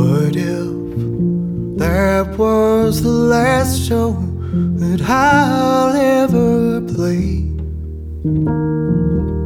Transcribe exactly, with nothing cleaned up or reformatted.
What if that was the last show that I'll ever play?